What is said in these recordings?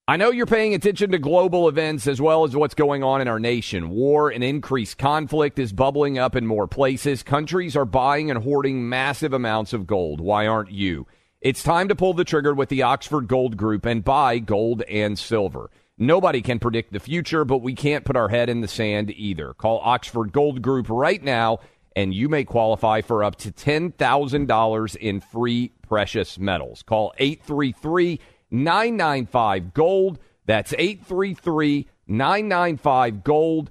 I know you're paying attention to global events as well as what's going on in our nation. War and increased conflict is bubbling up in more places. Countries are buying and hoarding massive amounts of gold. Why aren't you? It's time to pull the trigger with the Oxford Gold Group and buy gold and silver. Nobody can predict the future, but we can't put our head in the sand either. Call Oxford Gold Group right now, and you may qualify for up to $10,000 in free precious metals. Call 833-995-GOLD. That's 833-995-GOLD,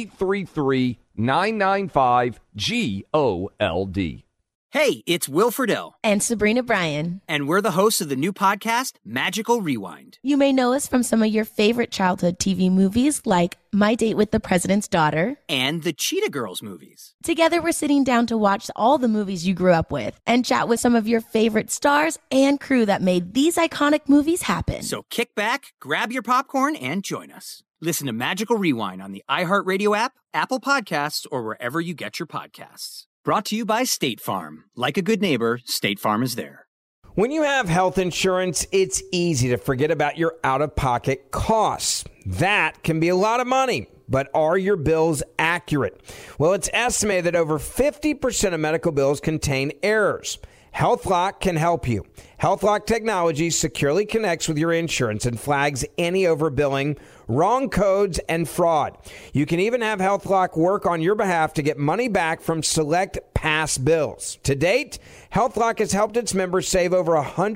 833-995-GOLD. Hey, it's Will Friedle. And Sabrina Bryan. And we're the hosts of the new podcast, Magical Rewind. You may know us from some of your favorite childhood TV movies like My Date with the President's Daughter. And the Cheetah Girls movies. Together, we're sitting down to watch all the movies you grew up with and chat with some of your favorite stars and crew that made these iconic movies happen. So kick back, grab your popcorn, and join us. Listen to Magical Rewind on the iHeartRadio app, Apple Podcasts, or wherever you get your podcasts. Brought to you by State Farm. Like a good neighbor, State Farm is there. When you have health insurance, it's easy to forget about your out-of-pocket costs. That can be a lot of money, but are your bills accurate? Well, it's estimated that over 50% of medical bills contain errors. HealthLock can help you. HealthLock technology securely connects with your insurance and flags any overbilling, wrong codes, and fraud. You can even have HealthLock work on your behalf to get money back from select past bills. To date, HealthLock has helped its members save over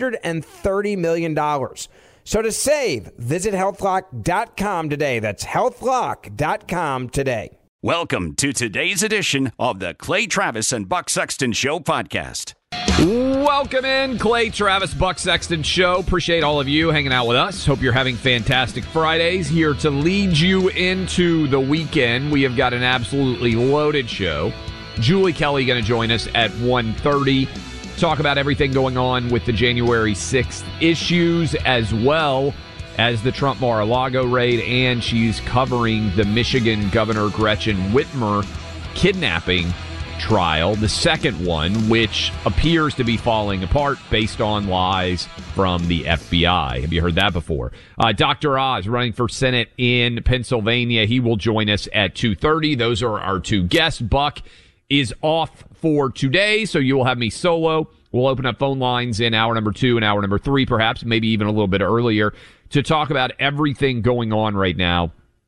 $130 million. So to save, visit healthlock.com today. That's healthlock.com today. Welcome to today's edition of the Clay Travis and Buck Sexton Show podcast. Welcome in, Clay Travis, Buck Sexton Show. Appreciate all of you hanging out with us. Hope you're having fantastic Fridays. Here to lead you into the weekend. We have got an absolutely loaded show. Julie Kelly going to join us at 1:30. Talk about everything going on with the January 6th issues, as well as the Trump Mar-a-Lago raid, and she's covering the Michigan Governor Gretchen Whitmer kidnapping trial, the second one, which appears to be falling apart based on lies from the FBI. Have you heard that before? Dr. Oz running for Senate in Pennsylvania. He will join us at 2:30. Those are our two guests. Buck is off for today, so you will have me solo. We'll open up phone lines in hour number 2 and hour number 3, perhaps, maybe even a little bit earlier, to talk about everything going on right now.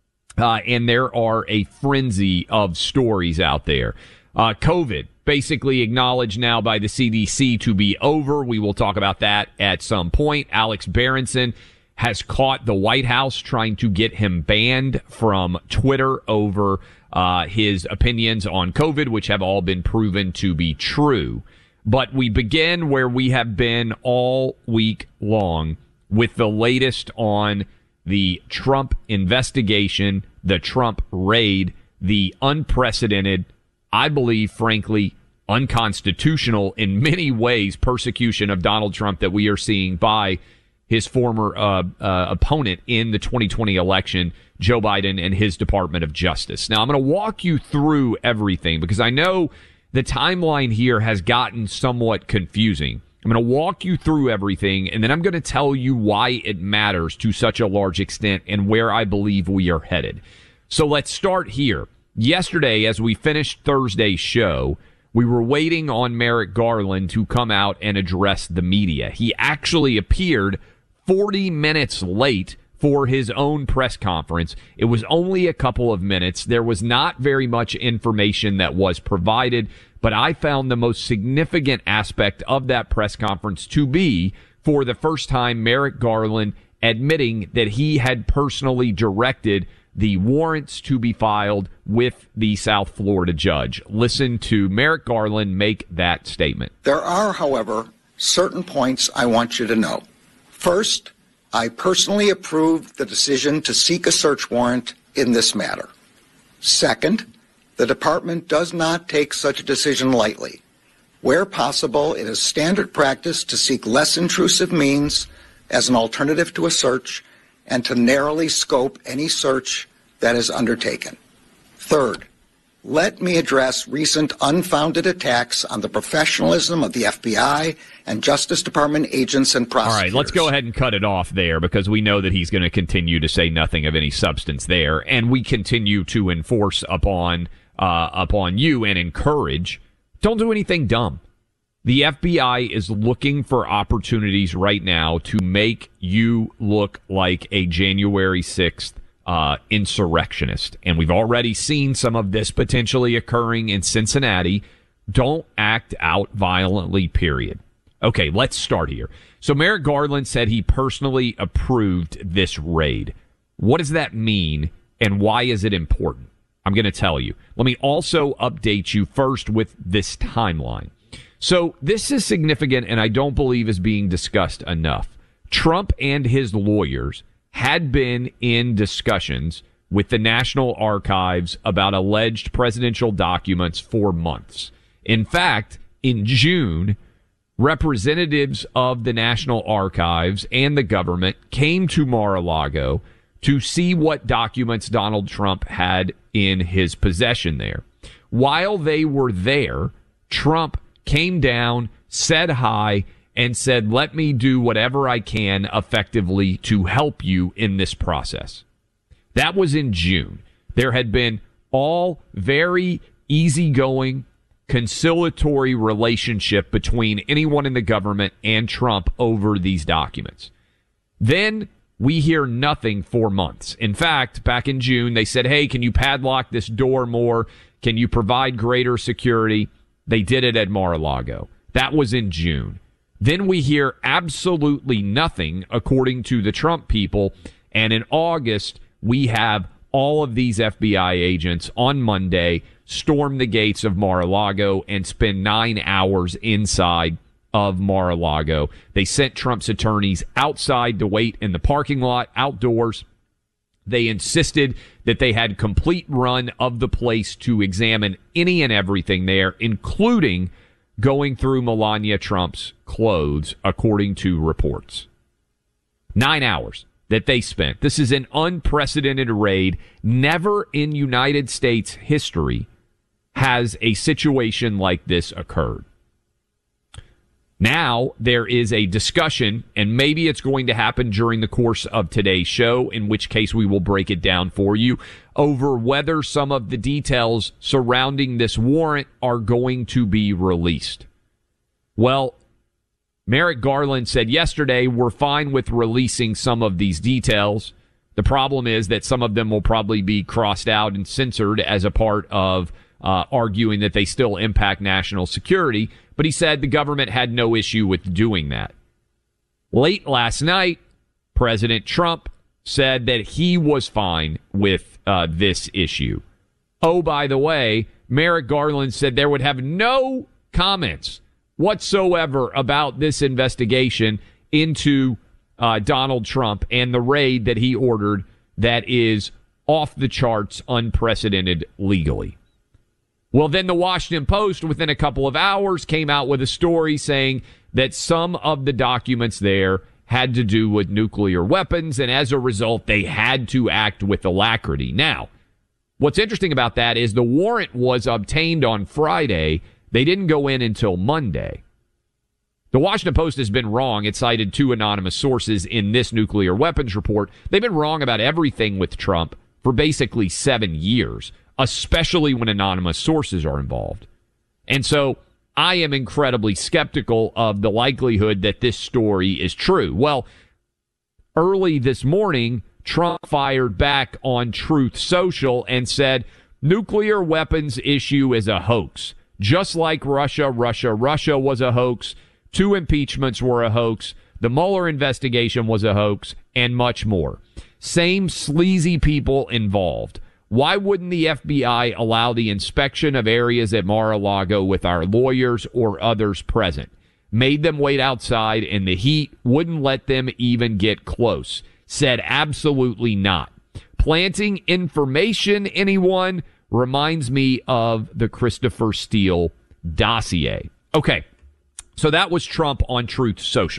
And there are a frenzy of stories out there. COVID, basically acknowledged now by the CDC to be over. We will talk about that at some point. Alex Berenson has caught the White House trying to get him banned from Twitter over his opinions on COVID, which have all been proven to be true. But we begin where we have been all week long with the latest on the Trump investigation, the Trump raid, the unprecedented, I believe, frankly, unconstitutional in many ways persecution of Donald Trump that we are seeing by his former opponent in the 2020 election, Joe Biden, and his Department of Justice. Now, I'm going to walk you through everything because I know the timeline here has gotten somewhat confusing. I'm going to walk you through everything, and then I'm going to tell you why it matters to such a large extent and where I believe we are headed. So let's start here. Yesterday, as we finished Thursday's show, we were waiting on Merrick Garland to come out and address the media. He actually appeared 40 minutes late for his own press conference. It was only a couple of minutes. There was not very much information that was provided, but I found the most significant aspect of that press conference to be, for the first time, Merrick Garland admitting that he had personally directed the warrants to be filed with the South Florida judge. Listen to Merrick Garland make that statement. There are, however, certain points I want you to know. First, I personally approved the decision to seek a search warrant in this matter. Second, the department does not take such a decision lightly. Where possible, it is standard practice to seek less intrusive means as an alternative to a search and to narrowly scope any search that is undertaken. Third, let me address recent unfounded attacks on the professionalism of the FBI and Justice Department agents and prosecutors. All right, let's go ahead and cut it off there because we know that he's going to continue to say nothing of any substance there, and we continue to enforce upon you and encourage, don't do anything dumb. The FBI is looking for opportunities right now to make you look like a January 6th insurrectionist. And we've already seen some of this potentially occurring in Cincinnati. Don't act out violently, period. Okay, let's start here. So Merrick Garland said he personally approved this raid. What does that mean, and why is it important? I'm going to tell you. Let me also update you first with this timeline. So this is significant, and I don't believe is being discussed enough. Trump and his lawyers had been in discussions with the National Archives about alleged presidential documents for months. In fact, in June, representatives of the National Archives and the government came to Mar-a-Lago to see what documents Donald Trump had in his possession there. While they were there, Trump came down, said hi, and said, let me do whatever I can effectively to help you in this process. That was in June. There had been all very easygoing, conciliatory relationship between anyone in the government and Trump over these documents. Then we hear nothing for months. In fact, back in June, they said, hey, can you padlock this door more? Can you provide greater security? They did it at Mar-a-Lago. That was in June. Then we hear absolutely nothing, according to the Trump people. And in August, we have all of these FBI agents on Monday storm the gates of Mar-a-Lago and spend 9 hours inside of Mar-a-Lago. They sent Trump's attorneys outside to wait in the parking lot, outdoors. They insisted that they had complete run of the place to examine any and everything there, including going through Melania Trump's clothes, according to reports. 9 hours that they spent. This is an unprecedented raid. Never in United States history has a situation like this occurred. Now there is a discussion, and maybe it's going to happen during the course of today's show, in which case we will break it down for you, over whether some of the details surrounding this warrant are going to be released. Well, Merrick Garland said yesterday, we're fine with releasing some of these details. The problem is that some of them will probably be crossed out and censored as a part of arguing that they still impact national security. But he said the government had no issue with doing that. Late last night, President Trump said that he was fine with this issue. Oh, by the way, Merrick Garland said there would have no comments whatsoever about this investigation into Donald Trump and the raid that he ordered that is off the charts, unprecedented legally. Well, then the Washington Post, within a couple of hours, came out with a story saying that some of the documents there had to do with nuclear weapons, and as a result, they had to act with alacrity. Now, what's interesting about that is the warrant was obtained on Friday. They didn't go in until Monday. The Washington Post has been wrong. It cited 2 anonymous sources in this nuclear weapons report. They've been wrong about everything with Trump for basically 7 years, especially when anonymous sources are involved. And so I am incredibly skeptical of the likelihood that this story is true. Well, early this morning, Trump fired back on Truth Social and said, nuclear weapons issue is a hoax. Just like Russia was a hoax. 2 impeachments were a hoax. The Mueller investigation was a hoax, and much more. Same sleazy people involved. Why wouldn't the FBI allow the inspection of areas at Mar-a-Lago with our lawyers or others present? Made them wait outside in the heat, wouldn't let them even get close. Said absolutely not. Planting information, anyone, reminds me of the Christopher Steele dossier. Okay, so that was Trump on Truth Social.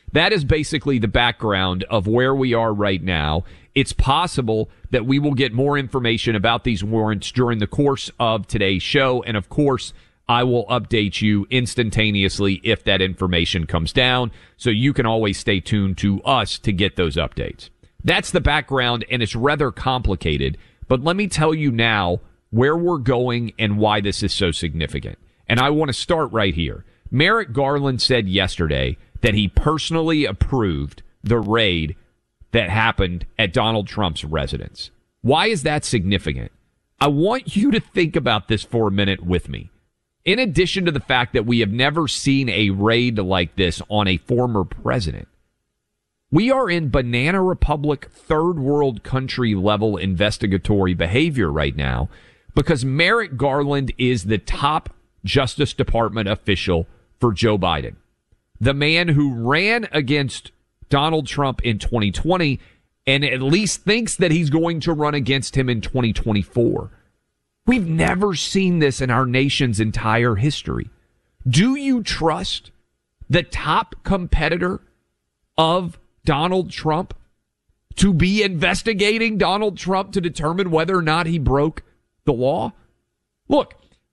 That is basically the background of where we are right now. It's possible that we will get more information about these warrants during the course of today's show. And of course, I will update you instantaneously if that information comes down. So you can always stay tuned to us to get those updates. That's the background, and it's rather complicated. But let me tell you now where we're going and why this is so significant. And I want to start right here. Merrick Garland said yesterday that he personally approved the raid that happened at Donald Trump's residence. Why is that significant? I want you to think about this for a minute with me. In addition to the fact that we have never seen a raid like this on a former president, we are in Banana Republic third world country level investigatory behavior right now because Merrick Garland is the top Justice Department official for Joe Biden, the man who ran against Donald Trump in 2020 and at least thinks that he's going to run against him in 2024. We've never seen this in our nation's entire history. Do you trust the top competitor of Donald Trump to be investigating Donald Trump to determine whether or not he broke the law? Look,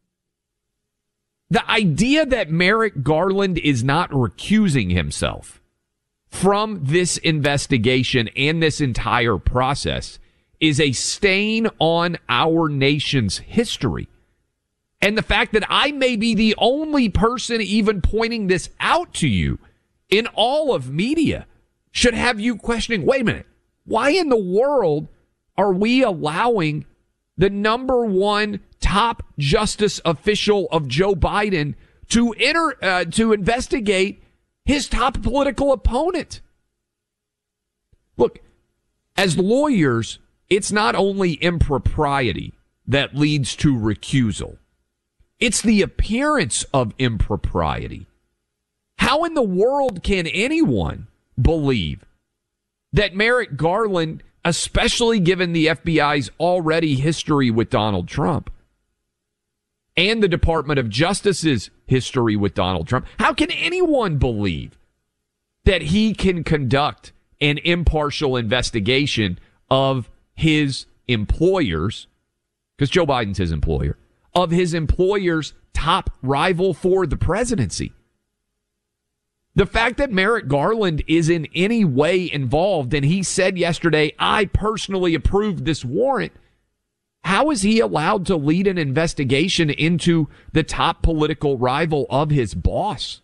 the idea that Merrick Garland is not recusing himself from this investigation and this entire process is a stain on our nation's history. And the fact that I may be the only person even pointing this out to you in all of media should have you questioning, wait a minute, why in the world are we allowing the number one top justice official of Joe Biden to investigate his top political opponent? Look, as lawyers, it's not only impropriety that leads to recusal. It's the appearance of impropriety. How in the world can anyone believe that Merrick Garland, especially given the FBI's already history with Donald Trump and the Department of Justice's history with Donald Trump, how can anyone believe that he can conduct an impartial investigation of his employers, because Joe Biden's his employer, of his employer's top rival for the presidency? The fact that Merrick Garland is in any way involved, and he said yesterday, I personally approved this warrant, how is he allowed to lead an investigation into the top political rival of his boss?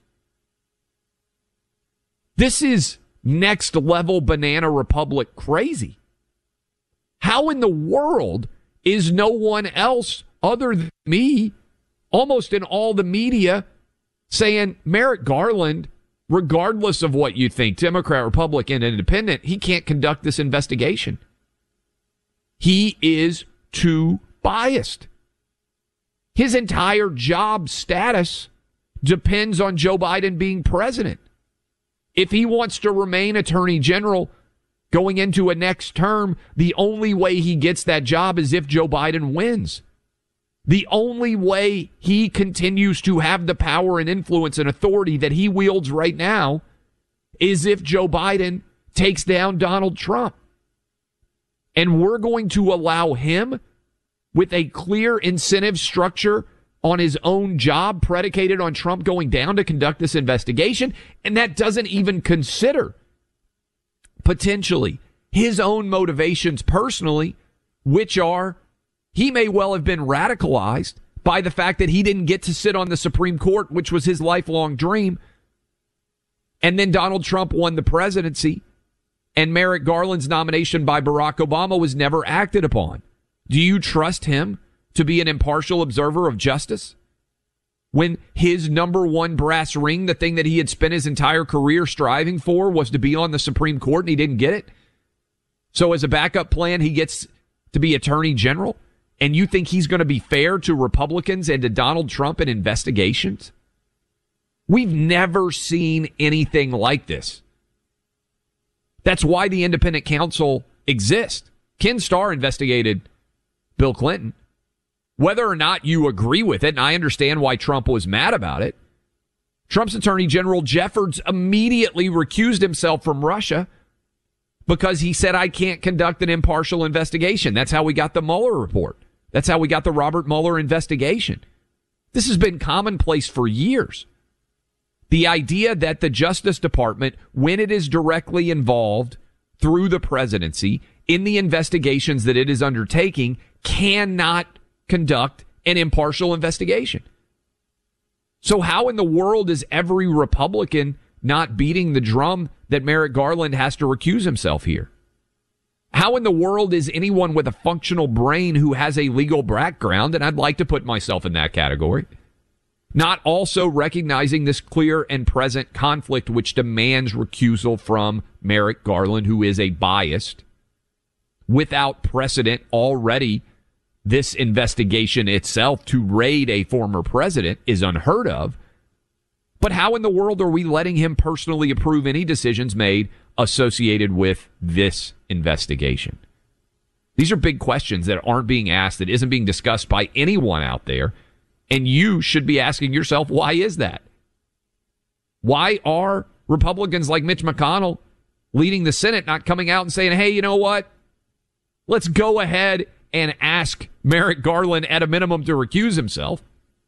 This is next level Banana Republic crazy. How in the world is no one else other than me, almost in all the media, saying Merrick Garland, regardless of what you think, Democrat, Republican, Independent, he can't conduct this investigation? He is too biased. His entire job status depends on Joe Biden being president. If he wants to remain Attorney General going into a next term, the only way he gets that job is if Joe Biden wins. The only way he continues to have the power and influence and authority that he wields right now is if Joe Biden takes down Donald Trump. And we're going to allow him, with a clear incentive structure on his own job predicated on Trump going down, to conduct this investigation. And that doesn't even consider potentially his own motivations personally, which are he may well have been radicalized by the fact that he didn't get to sit on the Supreme Court, which was his lifelong dream. And then Donald Trump won the presidency, and Merrick Garland's nomination by Barack Obama was never acted upon. Do you trust him to be an impartial observer of justice when his number one brass ring, the thing that he had spent his entire career striving for, was to be on the Supreme Court and he didn't get it? So as a backup plan, he gets to be Attorney General? And you think he's going to be fair to Republicans and to Donald Trump in investigations? We've never seen anything like this. That's why the independent counsel exists. Ken Starr investigated Bill Clinton. Whether or not you agree with it, and I understand why Trump was mad about it, Trump's Attorney General Jeffords immediately recused himself from Russia because he said, I can't conduct an impartial investigation. That's how we got the Mueller report. That's how we got the Robert Mueller investigation. This has been commonplace for years. The idea that the Justice Department, when it is directly involved through the presidency in the investigations that it is undertaking, cannot conduct an impartial investigation. So how in the world is every Republican not beating the drum that Merrick Garland has to recuse himself here? How in the world is anyone with a functional brain who has a legal background, and I'd like to put myself in that category, not also recognizing this clear and present conflict which demands recusal from Merrick Garland, who is a biased, without precedent already? This investigation itself to raid a former president is unheard of. But how in the world are we letting him personally approve any decisions made associated with this investigation? These are big questions that aren't being asked, that isn't being discussed by anyone out there. And you should be asking yourself, why is that? Why are Republicans like Mitch McConnell leading the Senate not coming out and saying, hey, you know what? Let's go ahead and ask Merrick Garland at a minimum to recuse himself?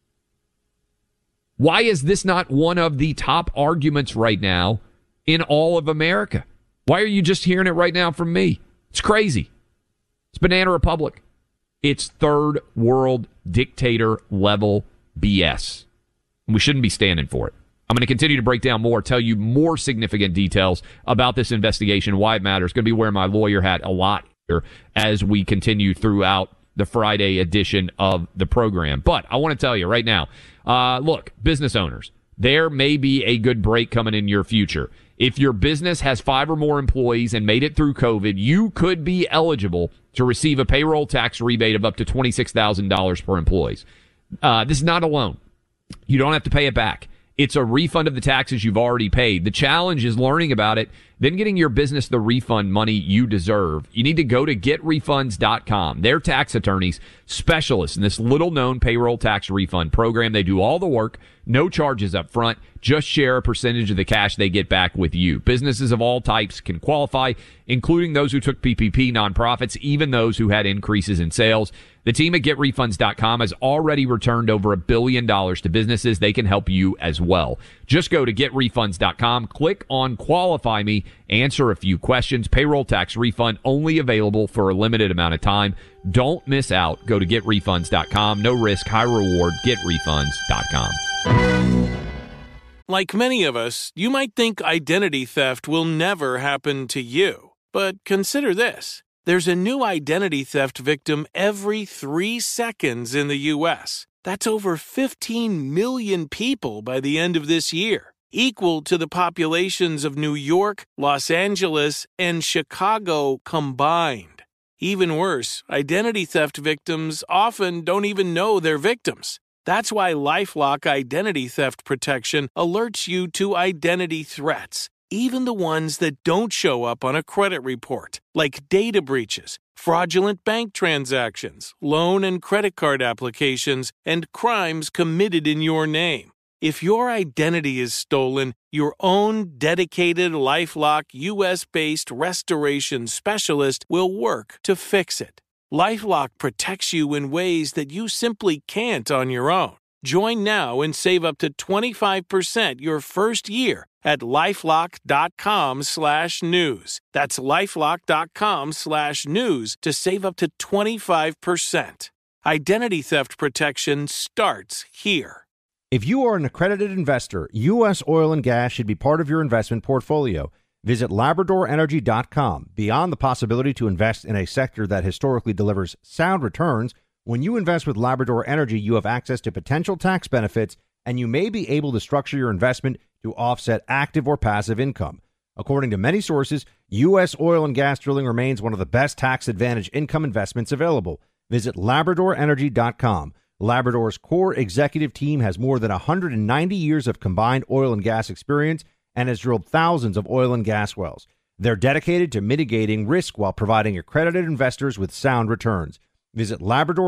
Why is this not one of the top arguments right now in all of America? Why are you just hearing it right now from me? It's crazy. It's Banana Republic. It's third world dictator level BS. And we shouldn't be standing for it. I'm going to continue to break down more, tell you more significant details about this investigation, why it matters. Going to be wearing my lawyer hat a lot here as we continue throughout the Friday edition of the program. But I want to tell you right now, look, business owners, there may be a good break coming in your future. If your business has 5 or more employees and made it through COVID, you could be eligible to receive a payroll tax rebate of up to $26,000 per employee. This is not a loan. You don't have to pay it back. It's a refund of the taxes you've already paid. The challenge is learning about it, then getting your business the refund money you deserve. You need to go to getrefunds.com. They're tax attorneys, specialists in this little-known payroll tax refund program. They do all the work, no charges up front. Just share a percentage of the cash they get back with you. Businesses of all types can qualify, including those who took PPP, nonprofits, even those who had increases in sales. The team at GetRefunds.com has already returned over $1 billion to businesses. They can help you as well. Just go to GetRefunds.com, click on Qualify Me, answer a few questions. Payroll tax refund only available for a limited amount of time. Don't miss out. Go to GetRefunds.com. No risk, high reward. GetRefunds.com. Like many of us, you might think identity theft will never happen to you. But consider this. There's a new identity theft victim every 3 seconds in the U.S. That's over 15 million people by the end of this year, equal to the populations of New York, Los Angeles, and Chicago combined. Even worse, identity theft victims often don't even know they're victims. That's why LifeLock Identity Theft Protection alerts you to identity threats, even the ones that don't show up on a credit report, like data breaches, fraudulent bank transactions, loan and credit card applications, and crimes committed in your name. If your identity is stolen, your own dedicated LifeLock U.S.-based restoration specialist will work to fix it. LifeLock protects you in ways that you simply can't on your own. Join now and save up to 25% your first year at LifeLock.com/news. That's LifeLock.com/news to save up to 25%. Identity theft protection starts here. If you are an accredited investor, U.S. oil and gas should be part of your investment portfolio. Visit LabradorEnergy.com. Beyond the possibility to invest in a sector that historically delivers sound returns, when you invest with Labrador Energy, you have access to potential tax benefits, and you may be able to structure your investment to offset active or passive income. According to many sources, U.S. oil and gas drilling remains one of the best tax-advantaged income investments available. Visit LabradorEnergy.com. Labrador's core executive team has more than 190 years of combined oil and gas experience and has drilled thousands of oil and gas wells. They're dedicated to mitigating risk while providing accredited investors with sound returns. Visit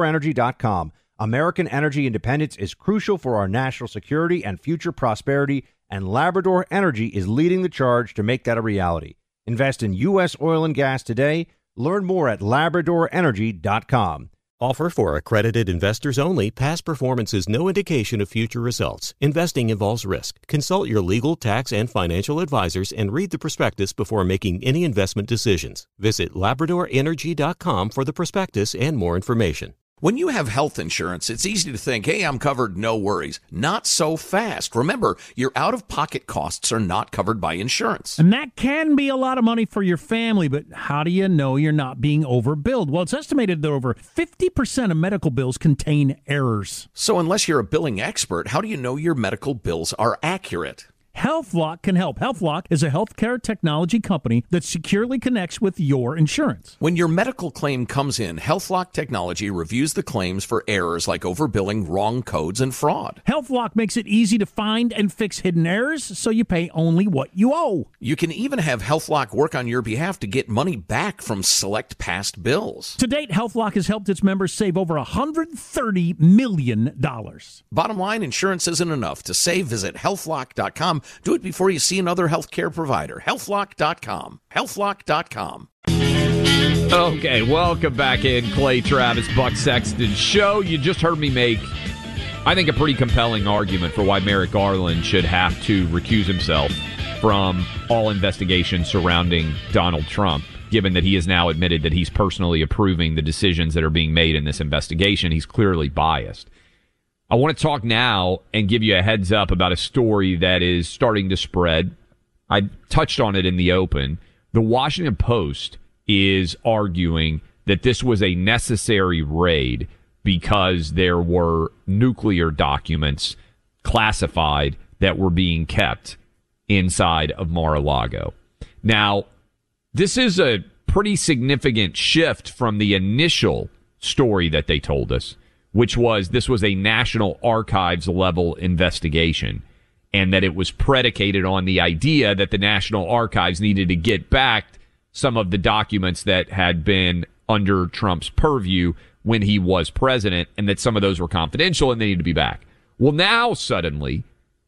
LabradorEnergy.com. American energy independence is crucial for our national security and future prosperity. and Labrador Energy is leading the charge to make that a reality. Invest in U.S. oil and gas today. Learn more at LabradorEnergy.com. Offer for accredited investors only. Past performance is no indication of future results. Investing involves risk. Consult your legal, tax, and financial advisors and read the prospectus before making any investment decisions. Visit LabradorEnergy.com for the prospectus and more information. When you have health insurance, it's easy to think, hey, I'm covered, no worries. Not so fast. Remember, your out-of-pocket costs are not covered by insurance. And that can be a lot of money for your family, but how do you know you're not being overbilled? Well, it's estimated that over 50% of medical bills contain errors. So unless you're a billing expert, how do you know your medical bills are accurate? HealthLock can help. HealthLock is a healthcare technology company that securely connects with your insurance. When your medical claim comes in, HealthLock technology reviews the claims for errors like overbilling, wrong codes, and fraud. HealthLock makes it easy to find and fix hidden errors so you pay only what you owe. You can even have HealthLock work on your behalf to get money back from select past bills. To date, HealthLock has helped its members save over $130 million. Bottom line, insurance isn't enough. To save, visit healthlock.com. Do it before you see another healthcare provider. HealthLock.com. HealthLock.com. Okay, welcome back in. Clay Travis, Buck Sexton Show. You just heard me make, I think, a pretty compelling argument for why Merrick Garland should have to recuse himself from all investigations surrounding Donald Trump, given that he has now admitted that he's personally approving the decisions that are being made in this investigation. He's clearly biased. I want to talk now and give you a heads up about a story that is starting to spread. I touched on it in the open. The Washington Post is arguing that this was a necessary raid because there were nuclear documents classified that were being kept inside of Mar-a-Lago. Now, this is a pretty significant shift from the initial story that they told us, which was this was a National Archives level investigation, and that it was predicated on the idea that the National Archives needed to get back some of the documents that had been under Trump's purview when he was president, and that some of those were confidential and they needed to be back. Well, now suddenly,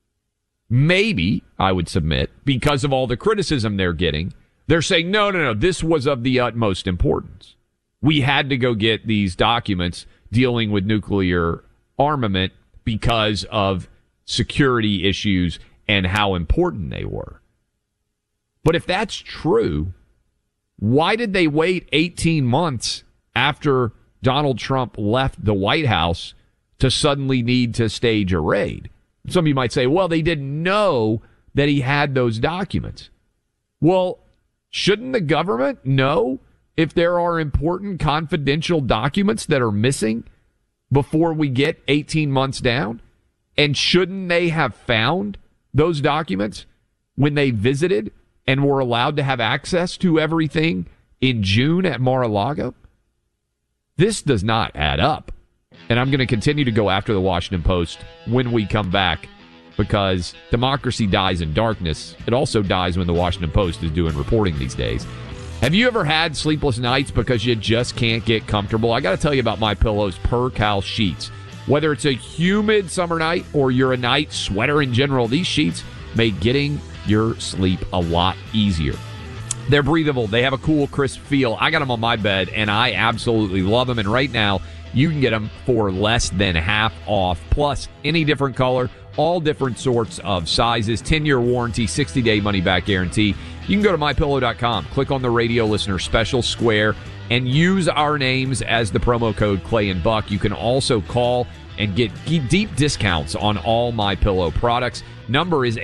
maybe, I would submit, because of all the criticism they're getting, they're saying, no, this was of the utmost importance. We had to go get these documents dealing with nuclear armament because of security issues and how important they were. But if that's true, why did they wait 18 months after Donald Trump left the White House to suddenly need to stage a raid? Some of you might say, well, they didn't know that he had those documents. Well, shouldn't the government know if there are important confidential documents that are missing before we get 18 months down? And shouldn't they have found those documents when they visited and were allowed to have access to everything in June at Mar-a-Lago? This does not add up. And I'm going to continue to go after the Washington Post when we come back, because democracy dies in darkness. It also dies when the Washington Post is doing reporting these days. Have you ever had sleepless nights because you just can't get comfortable? I got to tell you about MyPillow's Percale sheets. Whether it's a humid summer night or you're a night sweater in general, these sheets make getting your sleep a lot easier. They're breathable. They have a cool, crisp feel. I got them on my bed, and I absolutely love them. And right now, you can get them for less than half off. Plus, any different color, all different sorts of sizes, 10-year warranty, 60-day money-back guarantee. You can go to MyPillow.com, click on the radio listener special square, and use our names as the promo code Clay and Buck. You can also call and get deep discounts on all MyPillow products. Number is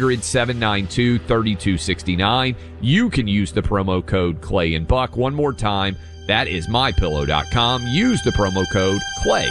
800-792-3269. You can use the promo code Clay and Buck. One more time, that is MyPillow.com. Use the promo code Clay.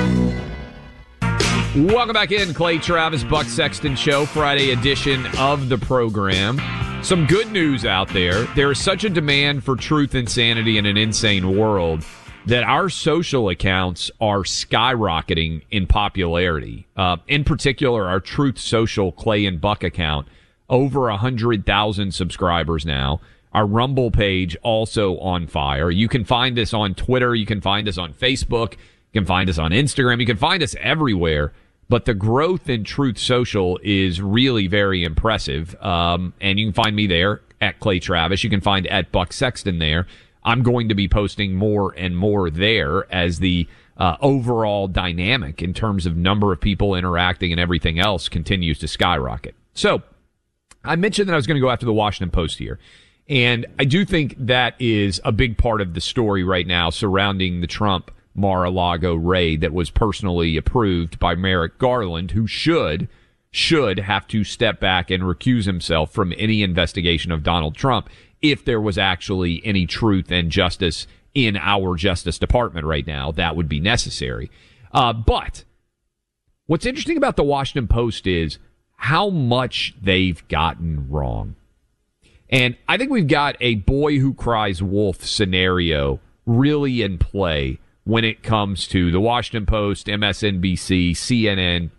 Welcome back in, Clay Travis, Buck Sexton Show, Friday edition of the program. Some good news out there. There is such a demand for truth and sanity in an insane world that our social accounts are skyrocketing in popularity. In particular, our Truth Social Clay and Buck account, over 100,000 subscribers now. Our Rumble page also on fire. You can find us on Twitter. You can find us on Facebook. You can find us on Instagram. You can find us everywhere. But the growth in Truth Social is really very impressive. And you can find me there at Clay Travis. You can find at Buck Sexton there. I'm going to be posting more and more there as the overall dynamic in terms of number of people interacting and everything else continues to skyrocket. So I mentioned that I was going to go after the Washington Post here. And I do think that is a big part of the story right now surrounding the Trump Mar-a-Lago raid that was personally approved by Merrick Garland, who should have to step back and recuse himself from any investigation of Donald Trump if there was actually any truth and justice in our Justice Department right now. That would be necessary. But what's interesting about the Washington Post is how much they've gotten wrong. And I think we've got a boy who cries wolf scenario really in play when it comes to the Washington Post, MSNBC, CNN,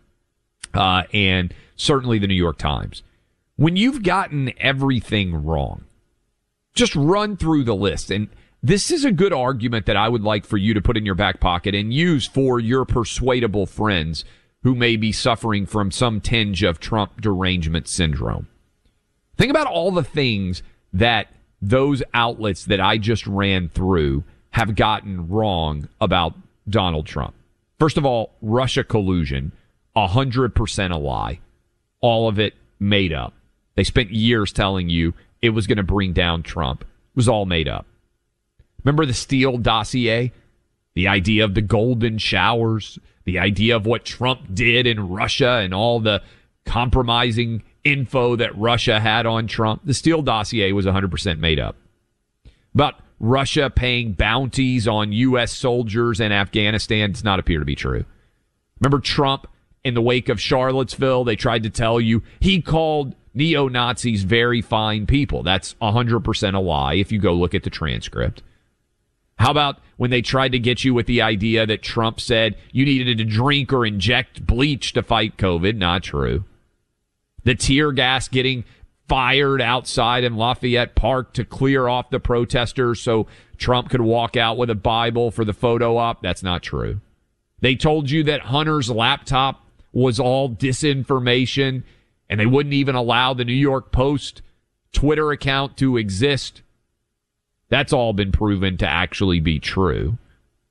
and certainly the New York Times. When you've gotten everything wrong, just run through the list. And this is a good argument that I would like for you to put in your back pocket and use for your persuadable friends who may be suffering from some tinge of Trump derangement syndrome. Think about all the things that those outlets that I just ran through have gotten wrong about Donald Trump. First of all, Russia collusion, 100% a lie. All of it made up. They spent years telling you it was going to bring down Trump. It was all made up. Remember the Steele dossier? The idea of the golden showers, the idea of what Trump did in Russia and all the compromising info that Russia had on Trump. The Steele dossier was 100% made up. But Russia paying bounties on U.S. soldiers in Afghanistan does not appear to be true. Remember Trump in the wake of Charlottesville? They tried to tell you he called neo-Nazis very fine people. That's 100% a lie if you go look at the transcript. How about when they tried to get you with the idea that Trump said you needed to drink or inject bleach to fight COVID? Not true. The tear gas getting fired outside in Lafayette Park to clear off the protesters so Trump could walk out with a Bible for the photo op? That's not true. They told you that Hunter's laptop was all disinformation and they wouldn't even allow the New York Post Twitter account to exist. That's all been proven to actually be true.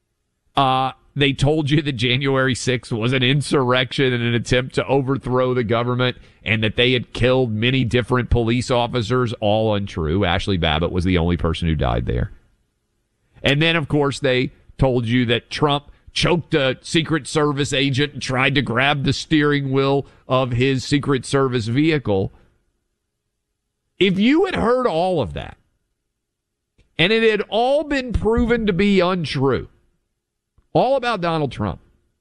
They told you that January 6th was an insurrection and an attempt to overthrow the government and that they had killed many different police officers. All untrue. Ashley Babbitt was the only person who died there. And then, of course, they told you that Trump choked a Secret Service agent and tried to grab the steering wheel of his Secret Service vehicle. If you had heard all of that, and it had all been proven to be untrue, all about Donald Trump,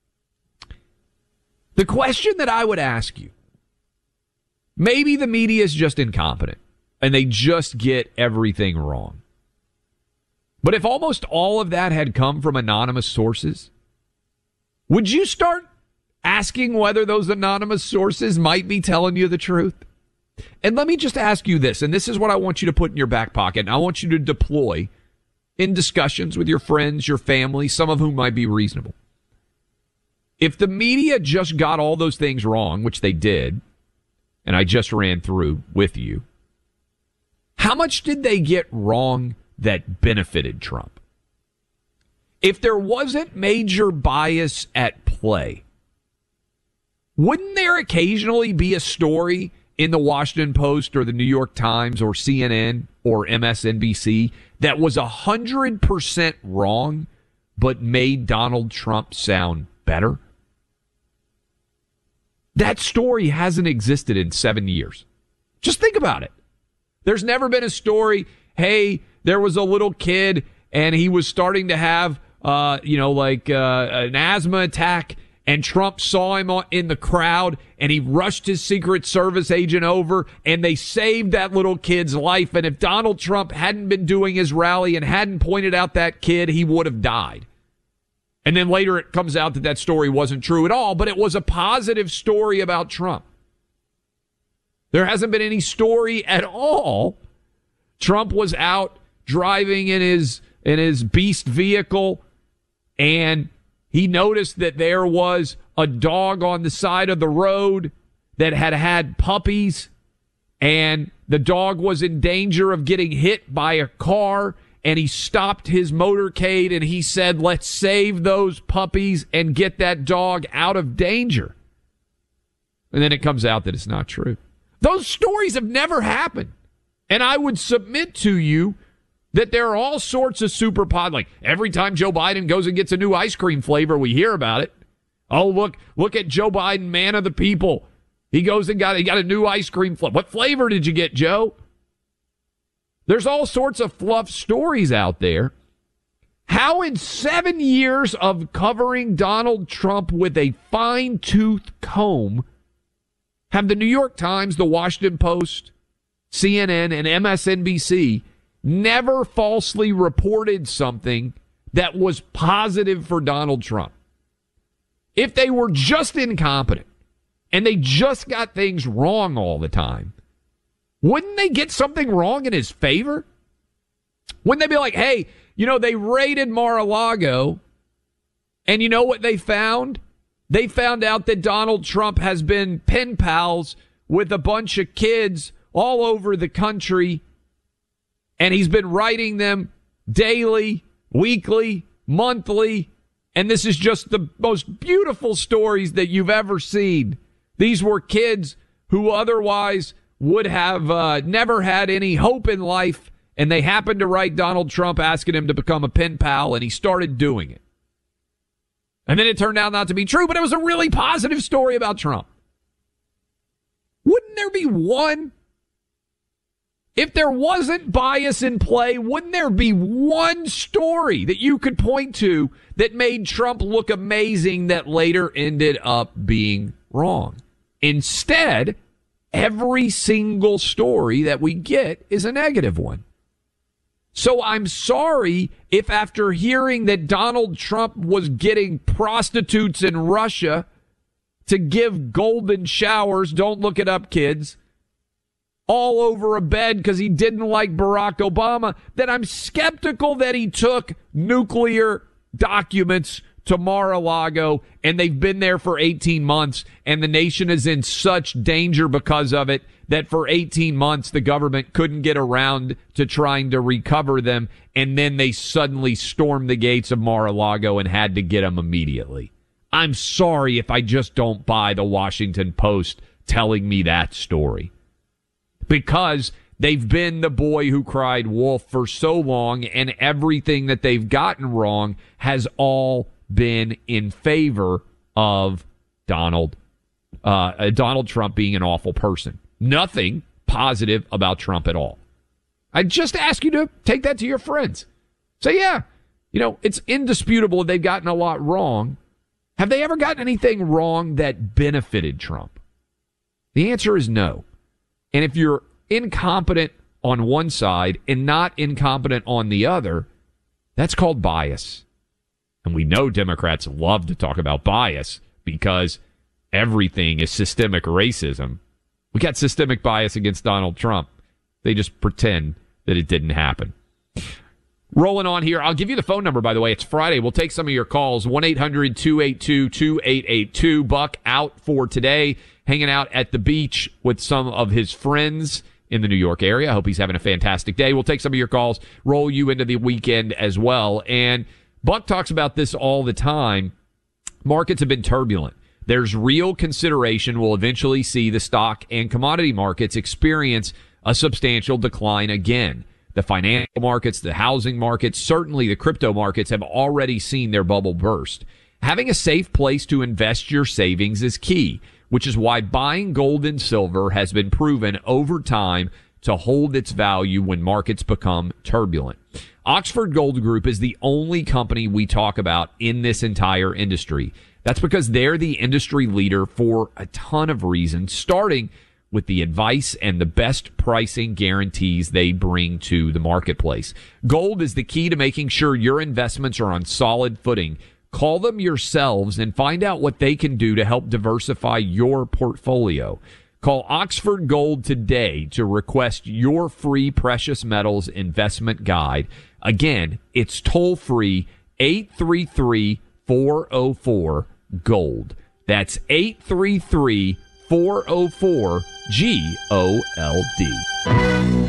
the question that I would ask you, maybe the media is just incompetent and they just get everything wrong. But if almost all of that had come from anonymous sources, would you start asking whether those anonymous sources might be telling you the truth? And let me just ask you this, and this is what I want you to put in your back pocket, and I want you to deploy in discussions with your friends, your family, some of whom might be reasonable. If the media just got all those things wrong, which they did, and I just ran through with you, how much did they get wrong that benefited Trump? If there wasn't major bias at play, wouldn't there occasionally be a story in the Washington Post or the New York Times or CNN or MSNBC that was 100% wrong but made Donald Trump sound better? That story hasn't existed in 7 years. Just think about it. There's never been a story, hey, there was a little kid and he was starting to have, an asthma attack, and Trump saw him in the crowd and he rushed his Secret Service agent over and they saved that little kid's life. And if Donald Trump hadn't been doing his rally and hadn't pointed out that kid, he would have died. And then later it comes out that that story wasn't true at all, but it was a positive story about Trump. There hasn't been any story at all. Trump was out driving in his beast vehicle and he noticed that there was a dog on the side of the road that had puppies, and the dog was in danger of getting hit by a car, and he stopped his motorcade and he said, let's save those puppies and get that dog out of danger. And then it comes out that it's not true. Those stories have never happened. And I would submit to you that there are all sorts of super pod. Like every time Joe Biden goes and gets a new ice cream flavor, we hear about it. Oh, look at Joe Biden, man of the people. He goes and got a new ice cream flavor. What flavor did you get, Joe? There's all sorts of fluff stories out there. How in 7 years of covering Donald Trump with a fine-tooth comb have the New York Times, the Washington Post, CNN, and MSNBC never falsely reported something that was positive for Donald Trump? If they were just incompetent and they just got things wrong all the time, wouldn't they get something wrong in his favor? Wouldn't they be like, hey, they raided Mar-a-Lago, and you know what they found? They found out that Donald Trump has been pen pals with a bunch of kids all over the country, and he's been writing them daily, weekly, monthly, and this is just the most beautiful stories that you've ever seen. These were kids who otherwise would have never had any hope in life, and they happened to write Donald Trump asking him to become a pen pal, and he started doing it. And then it turned out not to be true, but it was a really positive story about Trump. Wouldn't there be one? If there wasn't bias in play, wouldn't there be one story that you could point to that made Trump look amazing that later ended up being wrong? Instead, every single story that we get is a negative one. So I'm sorry if after hearing that Donald Trump was getting prostitutes in Russia to give golden showers, don't look it up, kids, all over a bed because he didn't like Barack Obama, that I'm skeptical that he took nuclear documents to Mar-a-Lago, and they've been there for 18 months, and the nation is in such danger because of it that for 18 months the government couldn't get around to trying to recover them, and then they suddenly stormed the gates of Mar-a-Lago and had to get them immediately. I'm sorry if I just don't buy the Washington Post telling me that story, because they've been the boy who cried wolf for so long, and everything that they've gotten wrong has all been in favor of Donald Trump being an awful person. Nothing positive about Trump at all. I just ask you to take that to your friends. Say, yeah, it's indisputable they've gotten a lot wrong. Have they ever gotten anything wrong that benefited Trump? The answer is no. And if you're incompetent on one side and not incompetent on the other, that's called bias. And we know Democrats love to talk about bias because everything is systemic racism. We got systemic bias against Donald Trump. They just pretend that it didn't happen. Rolling on here. I'll give you the phone number, by the way. It's Friday. We'll take some of your calls. 1-800-282-2882. Buck out for today, hanging out at the beach with some of his friends in the New York area. I hope he's having a fantastic day. We'll take some of your calls, roll you into the weekend as well. And Buck talks about this all the time. Markets have been turbulent. There's real consideration we'll eventually see the stock and commodity markets experience a substantial decline again. The financial markets, the housing markets, certainly the crypto markets have already seen their bubble burst. Having a safe place to invest your savings is key, which is why buying gold and silver has been proven over time to hold its value when markets become turbulent. Oxford Gold Group is the only company we talk about in this entire industry. That's because they're the industry leader for a ton of reasons, starting with the advice and the best pricing guarantees they bring to the marketplace. Gold is the key to making sure your investments are on solid footing. Call them yourselves and find out what they can do to help diversify your portfolio. Call Oxford Gold today to request your free precious metals investment guide. Again, it's toll-free 833-404-GOLD. That's 833-404-GOLD.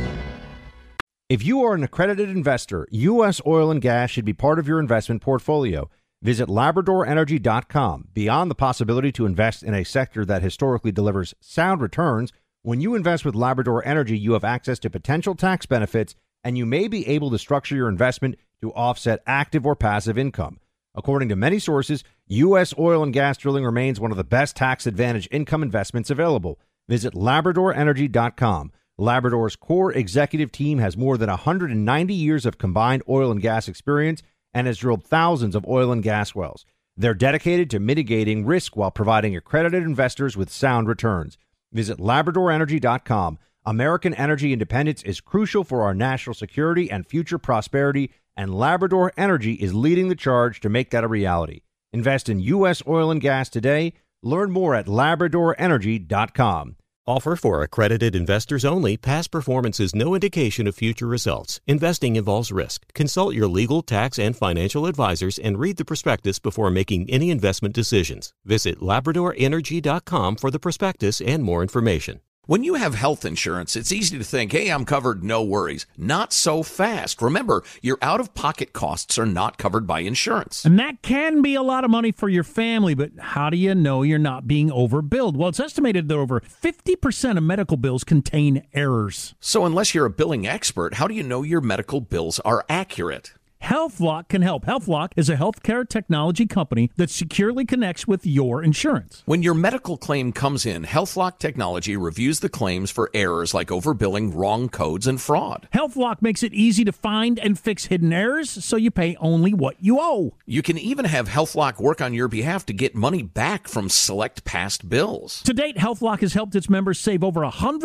If you are an accredited investor, U.S. oil and gas should be part of your investment portfolio. Visit LabradorEnergy.com. Beyond the possibility to invest in a sector that historically delivers sound returns, when you invest with Labrador Energy, you have access to potential tax benefits, and you may be able to structure your investment to offset active or passive income. According to many sources, U.S. oil and gas drilling remains one of the best tax-advantaged income investments available. Visit LabradorEnergy.com. Labrador's core executive team has more than 190 years of combined oil and gas experience and has drilled thousands of oil and gas wells. They're dedicated to mitigating risk while providing accredited investors with sound returns. Visit LabradorEnergy.com. American energy independence is crucial for our national security and future prosperity, and Labrador Energy is leading the charge to make that a reality. Invest in U.S. oil and gas today. Learn more at LabradorEnergy.com. Offer for accredited investors only. Past performance is no indication of future results. Investing involves risk. Consult your legal, tax, and financial advisors and read the prospectus before making any investment decisions. Visit LabradorEnergy.com for the prospectus and more information. When you have health insurance, it's easy to think, hey, I'm covered, no worries. Not so fast. Remember, your out-of-pocket costs are not covered by insurance. And that can be a lot of money for your family, but how do you know you're not being overbilled? Well, it's estimated that over 50% of medical bills contain errors. So unless you're a billing expert, how do you know your medical bills are accurate? HealthLock can help. HealthLock is a healthcare technology company that securely connects with your insurance. When your medical claim comes in, HealthLock technology reviews the claims for errors like overbilling, wrong codes, and fraud. HealthLock makes it easy to find and fix hidden errors so you pay only what you owe. You can even have HealthLock work on your behalf to get money back from select past bills. To date, HealthLock has helped its members save over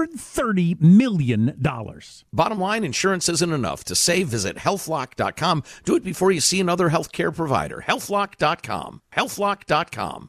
$130 million. Bottom line, insurance isn't enough. To save, visit healthlock.com. Do it before you see another healthcare provider. Healthlock.com. Healthlock.com.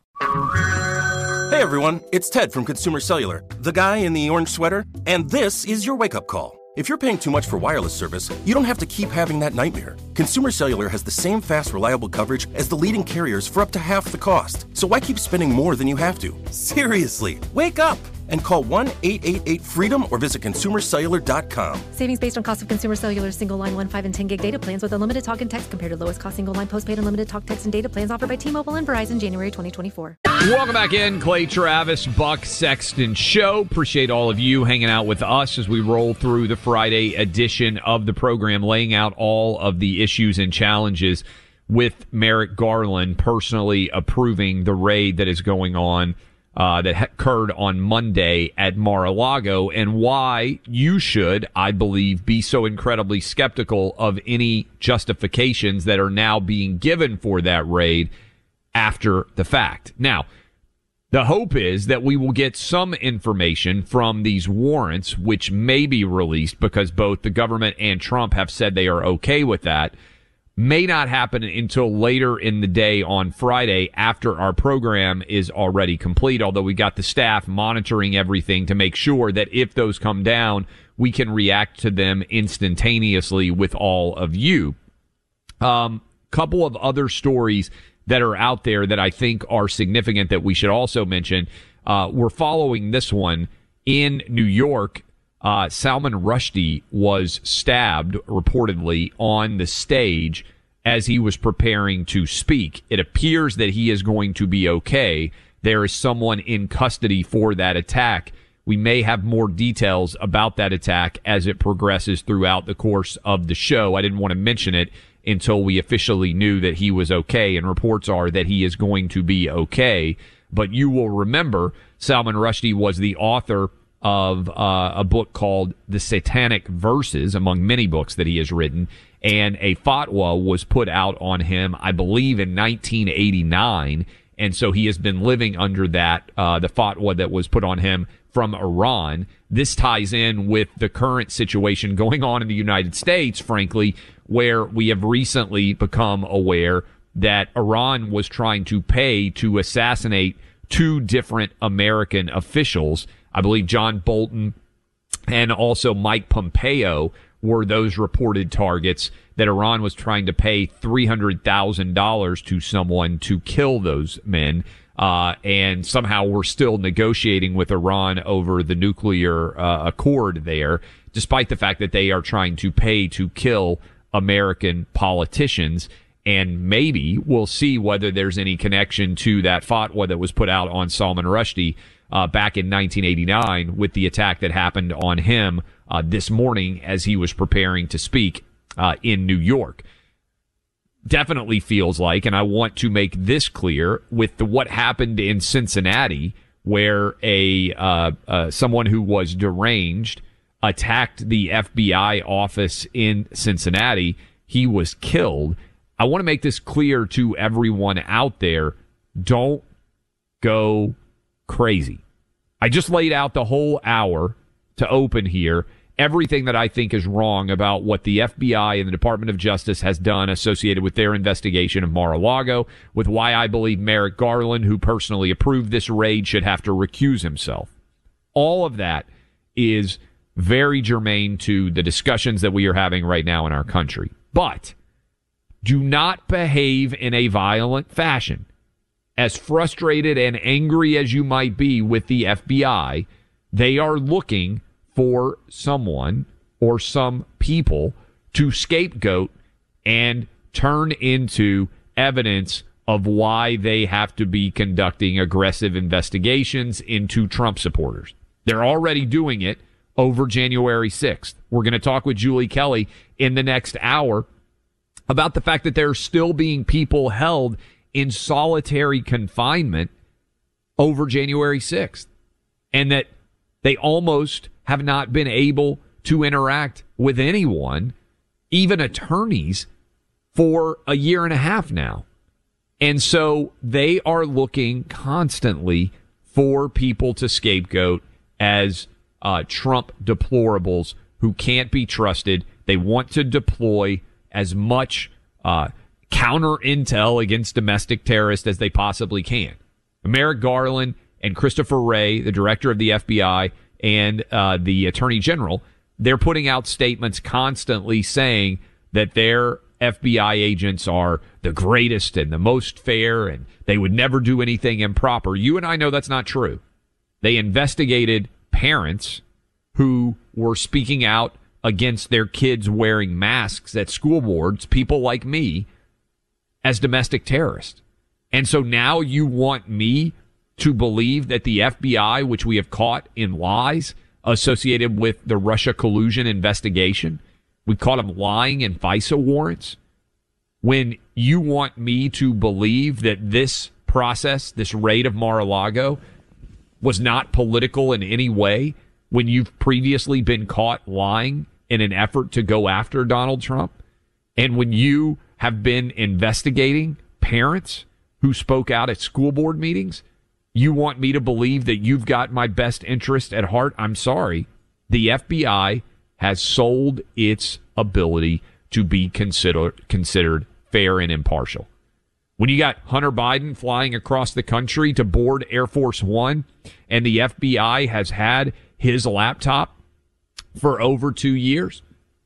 Hey everyone, it's Ted from Consumer Cellular, the guy in the orange sweater, and this is your wake-up call. If you're paying too much for wireless service, you don't have to keep having that nightmare. Consumer Cellular has the same fast, reliable coverage as the leading carriers for up to half the cost. So why keep spending more than you have to? Seriously, wake up and call 1-888-FREEDOM or visit consumercellular.com. Savings based on cost of Consumer Cellular single line 1, 5, and 10 gig data plans with unlimited talk and text compared to lowest cost single line postpaid unlimited talk, text, and data plans offered by T-Mobile and Verizon January 2024. Welcome back in. Clay Travis, Buck Sexton Show. Appreciate all of you hanging out with us as we roll through the Friday edition of the program, laying out all of the issues and challenges with Merrick Garland personally approving the raid that is going on that occurred on Monday at Mar-a-Lago, and why you should, I believe, be so incredibly skeptical of any justifications that are now being given for that raid after the fact. Now, the hope is that we will get some information from these warrants, which may be released because both the government and Trump have said they are okay with that. May not happen until later in the day on Friday after our program is already complete, although we got the staff monitoring everything to make sure that if those come down, we can react to them instantaneously with all of you. Couple of other stories that are out there that I think are significant that we should also mention. We're following this one in New York. Salman Rushdie was stabbed reportedly on the stage as he was preparing to speak. It appears that he is going to be okay. There is someone in custody for that attack. We may have more details about that attack as it progresses throughout the course of the show. I didn't want to mention it until we officially knew that he was okay, and reports are that he is going to be okay. But you will remember Salman Rushdie was the author of a book called The Satanic Verses, among many books that he has written, and a fatwa was put out on him, I believe, in 1989, and so he has been living under that, the fatwa that was put on him from Iran. This ties in with the current situation going on in the United States, frankly, where we have recently become aware that Iran was trying to pay to assassinate two different American officials. I believe John Bolton and also Mike Pompeo were those reported targets that Iran was trying to pay $300,000 to someone to kill those men. And somehow we're still negotiating with Iran over the nuclear accord there, despite the fact that they are trying to pay to kill American politicians. And maybe we'll see whether there's any connection to that fatwa that was put out on Salman Rushdie back in 1989 with the attack that happened on him this morning as he was preparing to speak in New York. Definitely feels like, and I want to make this clear, with what happened in Cincinnati, where someone who was deranged attacked the FBI office in Cincinnati. He was killed. I want to make this clear to everyone out there. Don't go crazy. I just laid out the whole hour to open here, everything that I think is wrong about what the FBI and the Department of Justice has done associated with their investigation of Mar-a-Lago, with why I believe Merrick Garland, who personally approved this raid, should have to recuse himself. All of that is very germane to the discussions that we are having right now in our country. But do not behave in a violent fashion. As frustrated and angry as you might be with the FBI, they are looking for someone or some people to scapegoat and turn into evidence of why they have to be conducting aggressive investigations into Trump supporters. They're already doing it over January 6th. We're going to talk with Julie Kelly in the next hour about the fact that there are still being people held in solitary confinement over January 6th, and that they almost have not been able to interact with anyone, even attorneys, for a year and a half now. And so they are looking constantly for people to scapegoat as Trump deplorables who can't be trusted. They want to deploy as much counter intel against domestic terrorists as they possibly can. Merrick Garland and Christopher Wray, the director of the FBI, and the Attorney General, they're putting out statements constantly saying that their FBI agents are the greatest and the most fair, and they would never do anything improper. You and I know that's not true. They investigated parents who were speaking out against their kids wearing masks at school boards, people like me, as domestic terrorists. And so now you want me to believe that the FBI, which we have caught in lies associated with the Russia collusion investigation, we caught them lying in FISA warrants, when you want me to believe that this process, this raid of Mar-a-Lago, was not political in any way, when you've previously been caught lying in an effort to go after Donald Trump, and when you have been investigating parents who spoke out at school board meetings, you want me to believe that you've got my best interest at heart? I'm sorry. The FBI has sold its ability to be considered fair and impartial. When you got Hunter Biden flying across the country to board Air Force One, and the FBI has had his laptop for over 2 years.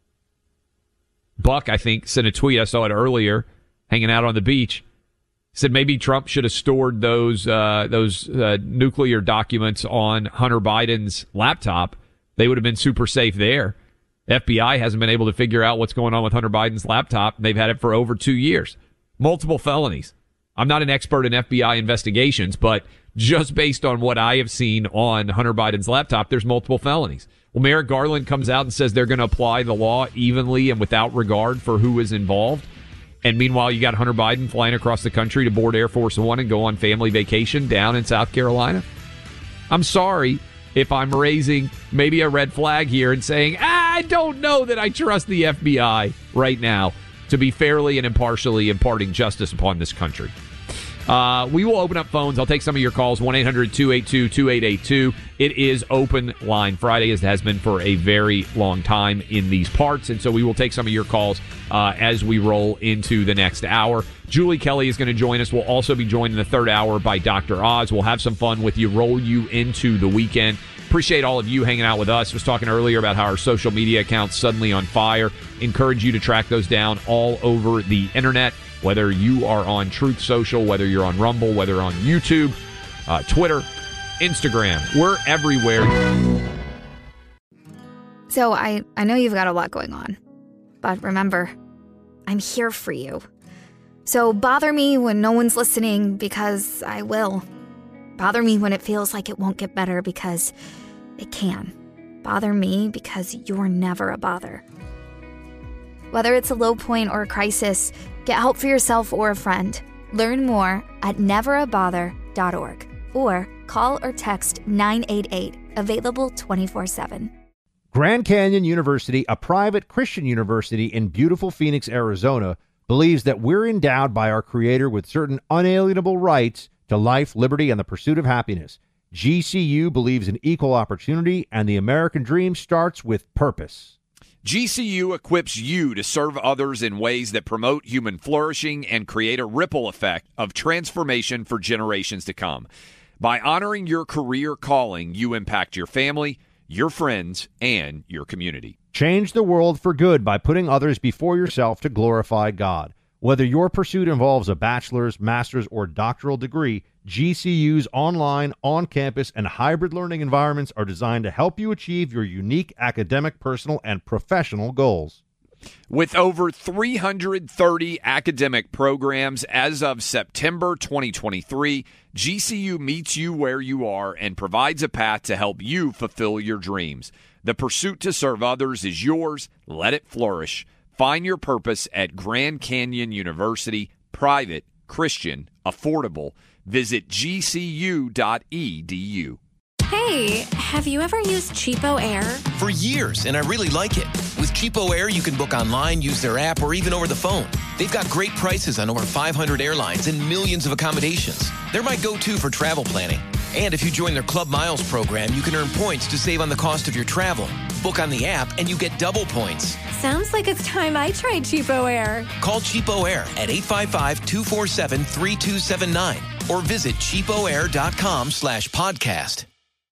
Buck, I think, sent a tweet. I saw it earlier, hanging out on the beach. Said maybe Trump should have stored those nuclear documents on Hunter Biden's laptop. They would have been super safe there. FBI hasn't been able to figure out what's going on with Hunter Biden's laptop. They've had it for over 2 years. Multiple felonies. I'm not an expert in FBI investigations, but just based on what I have seen on Hunter Biden's laptop, there's multiple felonies. Well, Merrick Garland comes out and says they're going to apply the law evenly and without regard for who is involved. And meanwhile, you got Hunter Biden flying across the country to board Air Force One and go on family vacation down in South Carolina. I'm sorry if I'm raising maybe a red flag here and saying, I don't know that I trust the FBI right now to be fairly and impartially imparting justice upon this country. We will open up phones. I'll take some of your calls, 1-800-282-2882. It is Open Line Friday, as it has been for a very long time in these parts, and so we will take some of your calls as we roll into the next hour. Julie Kelly is going to join us. We'll also be joined in the third hour by Dr. Oz. We'll have some fun with you, roll you into the weekend. Appreciate all of you hanging out with us. Was talking earlier about how our social media accounts suddenly on fire. Encourage you to track those down all over the internet, whether you are on Truth Social, whether you're on Rumble, whether on YouTube, Twitter, Instagram. We're everywhere. So I know you've got a lot going on, but remember, I'm here for you. So bother me when no one's listening, because I will. Bother me when it feels like it won't get better, because it can. Bother me because you're never a bother. Whether it's a low point or a crisis, get help for yourself or a friend. Learn more at neverabother.org or call or text 988, available 24/7. Grand Canyon University, a private Christian university in beautiful Phoenix, Arizona, believes that we're endowed by our Creator with certain unalienable rights to life, liberty, and the pursuit of happiness. GCU believes in equal opportunity, and the American dream starts with purpose. GCU equips you to serve others in ways that promote human flourishing and create a ripple effect of transformation for generations to come. By honoring your career calling, you impact your family, your friends, and your community. Change the world for good by putting others before yourself to glorify God. Whether your pursuit involves a bachelor's, master's, or doctoral degree, GCU's online, on-campus, and hybrid learning environments are designed to help you achieve your unique academic, personal, and professional goals. With over 330 academic programs as of September 2023, GCU meets you where you are and provides a path to help you fulfill your dreams. The pursuit to serve others is yours. Let it flourish. Find your purpose at Grand Canyon University, private, Christian, affordable. Visit gcu.edu. Hey, have you ever used Cheapo Air? For years, and I really like it. With Cheapo Air, you can book online, use their app, or even over the phone. They've got great prices on over 500 airlines and millions of accommodations. They're my go-to for travel planning. And if you join their Club Miles program, you can earn points to save on the cost of your travel. Book on the app, and you get double points. Sounds like it's time I tried Cheapo Air. Call Cheapo Air at 855-247-3279 or visit cheapoair.com/podcast.